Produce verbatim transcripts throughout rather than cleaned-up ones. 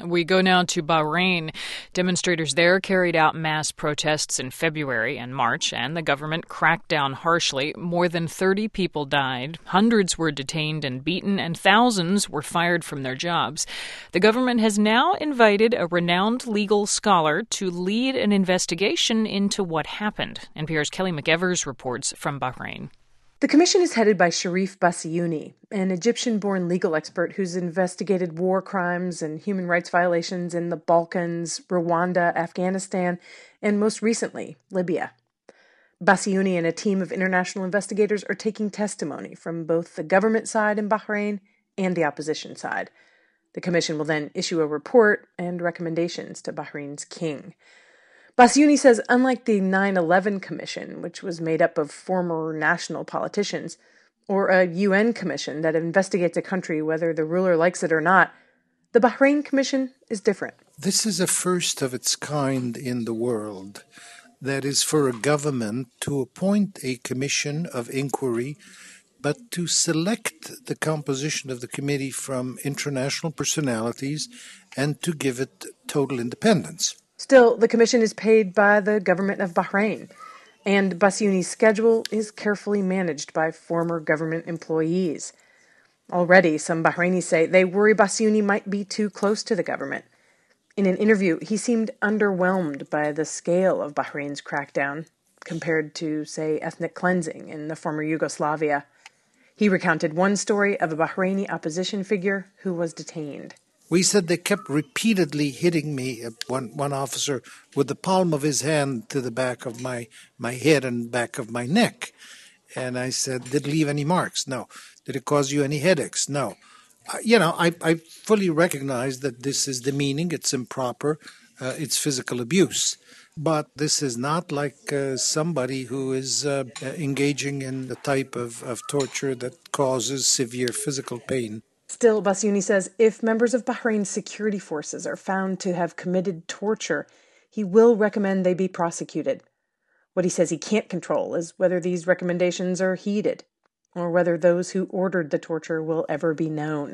We go now to Bahrain. Demonstrators there carried out mass protests in February and March, and the government cracked down harshly. More than thirty people died, hundreds were detained and beaten, and thousands were fired from their jobs. The government has now invited a renowned legal scholar to lead an investigation into what happened. N P R's Kelly McEvers reports from Bahrain. The commission is headed by Sharif Bassiouni, an Egyptian-born legal expert who's investigated war crimes and human rights violations in the Balkans, Rwanda, Afghanistan, and most recently, Libya. Bassiouni and a team of international investigators are taking testimony from both the government side in Bahrain and the opposition side. The commission will then issue a report and recommendations to Bahrain's king. Bassiouni says unlike the nine eleven Commission, which was made up of former national politicians, or a U N commission that investigates a country whether the ruler likes it or not, the Bahrain Commission is different. This is a first of its kind in the world. That is for a government to appoint a commission of inquiry, but to select the composition of the committee from international personalities and to give it total independence. Still, the commission is paid by the government of Bahrain, and Bassiouni's schedule is carefully managed by former government employees. Already, some Bahrainis say they worry Bassiouni might be too close to the government. In an interview, he seemed underwhelmed by the scale of Bahrain's crackdown compared to, say, ethnic cleansing in the former Yugoslavia. He recounted one story of a Bahraini opposition figure who was detained. We said they kept repeatedly hitting me, uh, one, one officer, with the palm of his hand to the back of my, my head and back of my neck. And I said, did it leave any marks? No. Did it cause you any headaches? No. Uh, you know, I, I fully recognize that this is demeaning, it's improper, uh, it's physical abuse. But this is not like uh, somebody who is uh, engaging in the type of, of torture that causes severe physical pain. Still, Bassiouni says if members of Bahrain's security forces are found to have committed torture, he will recommend they be prosecuted. What he says he can't control is whether these recommendations are heeded, or whether those who ordered the torture will ever be known.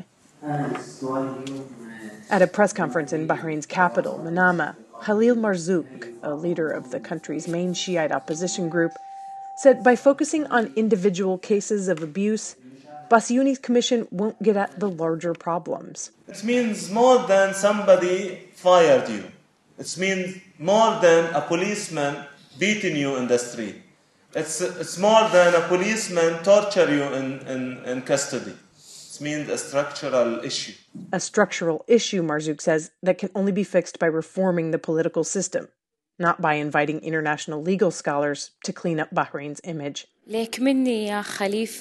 At a press conference in Bahrain's capital, Manama, Khalil Marzouk, a leader of the country's main Shiite opposition group, said by focusing on individual cases of abuse, Bassiouni's commission won't get at the larger problems. It means more than somebody fired you. It means more than a policeman beating you in the street. It's, it's more than a policeman torture you in, in, in custody. It means a structural issue. A structural issue, Marzouk says, that can only be fixed by reforming the political system, not by inviting international legal scholars to clean up Bahrain's image. Ayat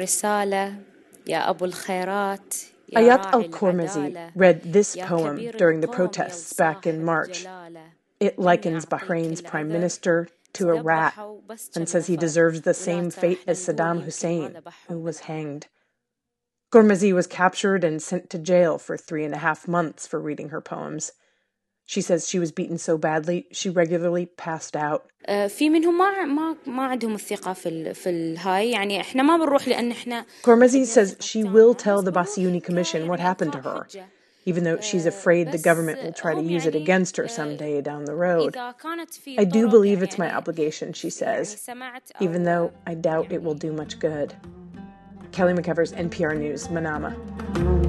al-Kormezi read this poem during the protests back in March. It likens Bahrain's prime minister to a rat and says he deserves the same fate as Saddam Hussein, who was hanged. Kormezi was captured and sent to jail for three and a half months for reading her poems. She says she was beaten so badly, she regularly passed out. Kormezi says she will tell the Bassiouni Commission what happened to her, even though she's afraid the government will try to use it against her someday down the road. I do believe it's my obligation, she says, even though I doubt it will do much good. Kelly McEvers, N P R News, Manama.